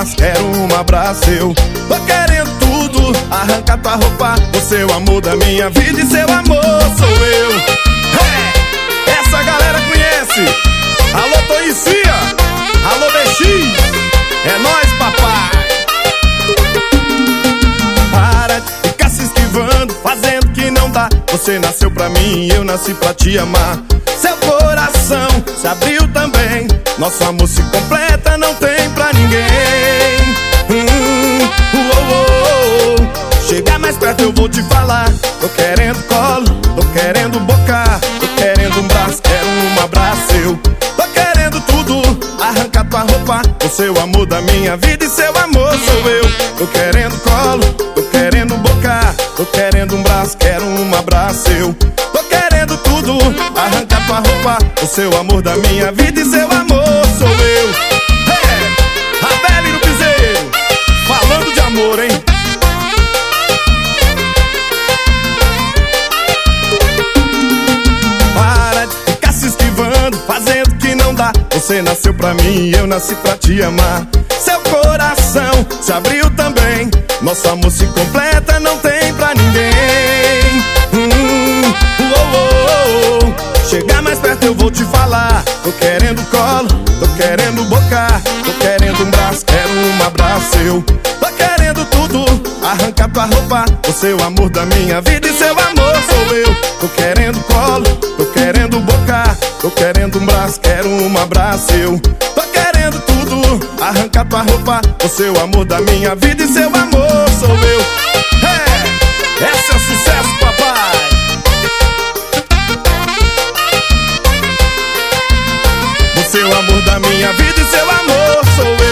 braço, quero um abraço seu. Tô querendo tudo, arrancar tua roupa. Você é o amor da minha vida e seu amor sou eu. Essa galera conhece. Alô Toicia, alô BX, é nóis papai. Para de ficar se esquivando, fazendo que não dá. Você nasceu pra mim e eu nasci pra te amar. Seu coração se abriu também, nosso amor se completa, não tem pra ninguém. Chega mais perto, eu vou te falar. Tô querendo colo, tô querendo boca, tô querendo um braço, quero um abraço seu. Tô querendo tudo, arrancar tua roupa. Você é o amor da minha vida e seu amor sou eu. Tô querendo colo, tô querendo boca, tô querendo um braço, quero um abraço seu. Tô querendo tudo, arrancar tua roupa. Você é o amor da minha vida e seu amor sou eu. Rabelo e no piseiro, falando de amor, hein? Para de ficar se esquivando, fazendo que não dá. Você nasceu pra mim e eu nasci pra te amar. Seu coração se abriu também, nosso amor se completa, não tem pra ninguém. Chega mais perto, eu vou te falar. Tô querendo colo, tô querendo boca, tô querendo um braço, quero um abraço seu. Tô querendo tudo, arrancar tua roupa. Você é o amor da minha vida e seu amor sou eu. Tô querendo colo, tô querendo boca, tô querendo um braço, quero um abraço seu. Tô querendo tudo, arrancar tua roupa. Você é o amor da minha vida e seu amor sou eu. Esse é o sucesso, papai. Você é o amor da minha vida e seu amor sou eu.